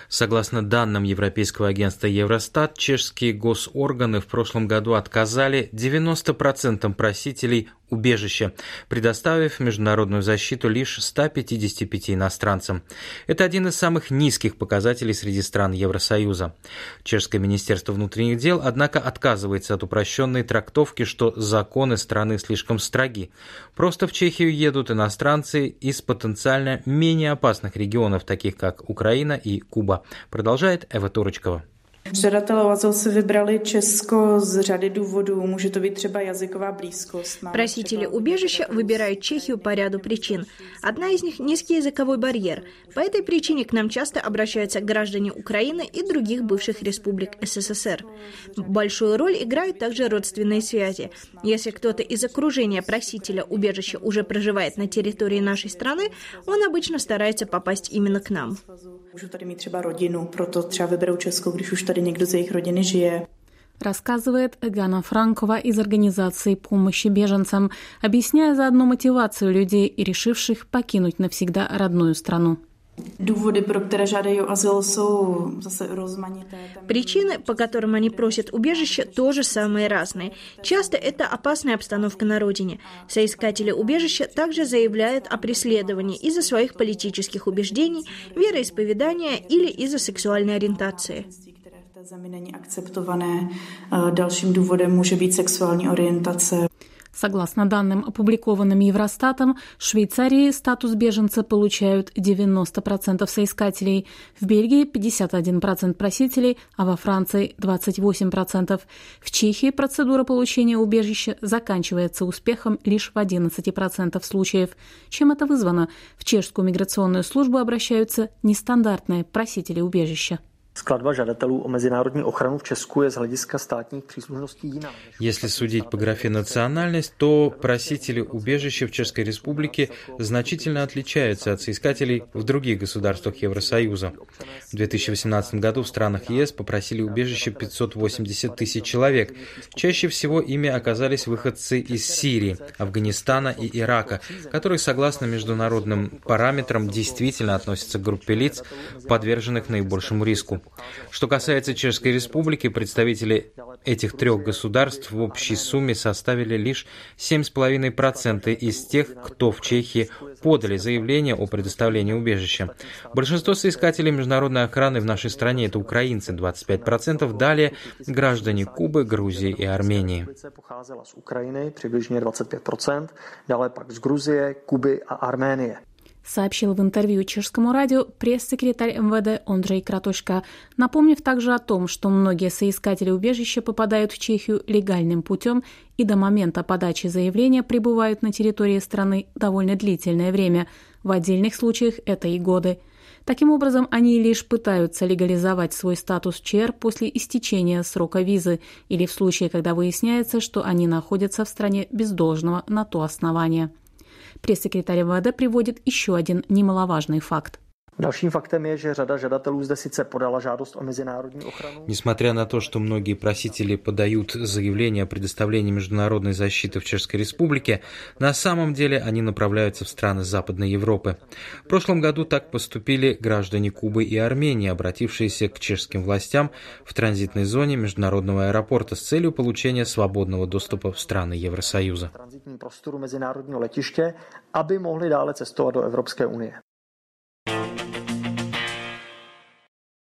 Согласно данным Европейского агентства Евростат, чешские госорганы в прошлом году отказали 90% просителей убежища, предоставив международную защиту лишь 155 иностранцам. Это один из самых низких показателей среди стран Евросоюза. Чешское министерство внутренних дел, однако, отказывается от упрощенной трактовки, что законы страны слишком строги. Просто в Чехию едут иностранцы из потенциально менее опасных регионов, таких как Украина и Куба, продолжает Эва Турочкова. Žadatelé o azyl si vybrali Česko z řady důvodů. Může to být třeba jazyková blízkost. Просители убежища выбирают Чехию по ряду причин. Одна из них – низкий языковой барьер. По этой причине к нам часто обращаются граждане Украины и других бывших республик СССР. Большую роль играют также родственные связи. Если кто-то из окружения просителя убежища уже проживает на территории нашей страны, он обычно старается попасть именно к нам. Můžu tady mít třeba rodinu, proto třeba vyberou Česko, když už tady někdo z jejich rodiny žije. Рассказывает Эгана Франкова из организации помощи беженцам, объясняя заодно мотивацию людей, решивших покинуть навсегда родную страну. Причины, по которым они просят убежище, тоже самые разные. Часто это опасная обстановка на родине. Соискатели убежища также заявляют о преследовании из-за своих политических убеждений, вероисповедания или из-за сексуальной ориентации. Dalším důvodem může být sexuální orientace. Согласно данным, опубликованным Евростатом, в Швейцарии статус беженца получают 90% соискателей, в Бельгии 51% просителей, а во Франции 28%. В Чехии процедура получения убежища заканчивается успехом лишь в 11% случаев. Чем это вызвано? В чешскую миграционную службу обращаются нестандартные просители убежища. Skladba žadatelů o mezinárodní ochranu v Česku je z hlediska státních příslušností jiná. Если судить по графе «национальность», то просители убежища в Чешской Республике значительно отличаются от соискателей в других государствах Евросоюза. В 2018 году в странах ЕС попросили убежище 580 тысяч человек. Чаще всего ими оказались выходцы из Сирии, Афганистана и Ирака, которые, согласно международным параметрам, действительно относятся к группе лиц, подверженных наибольшему риску. Что касается Чешской Республики, представители этих трех государств в общей сумме составили лишь 7,5% из тех, кто в Чехии подали заявление о предоставлении убежища. Большинство соискателей международной охраны в нашей стране – это украинцы, 25%, далее граждане Кубы, Грузии и Армении. Pocházela z Ukrajiny, přibližně 25%, dále pak z Gruzie, Kuby a Arménie. Сообщил в интервью чешскому радио пресс-секретарь МВД Ондрей Кратошка, напомнив также о том, что многие соискатели убежища попадают в Чехию легальным путем и до момента подачи заявления пребывают на территории страны довольно длительное время, в отдельных случаях это и годы. Таким образом, они лишь пытаются легализовать свой статус ЧР после истечения срока визы или в случае, когда выясняется, что они находятся в стране без должного на то основания. Пресс-секретарь МВД приводит еще один немаловажный факт. Dalším faktem je, že řada žadatelů zde sice podala žádost o mezinárodní ochranu. Несмотря на то, что многие просители подают заявление о предоставлении международной защиты в Чешской Республике, на самом деле они направляются в страны Западной Европы. В прошлом году так поступили граждане Кубы и Армении, обратившиеся к чешским властям в транзитной зоне международного аэропорта с целью получения свободного доступа в страны Евросоюза. Tranzitním prostoru mezinárodního letiště, aby mohli dále cestovat do Evropské unie.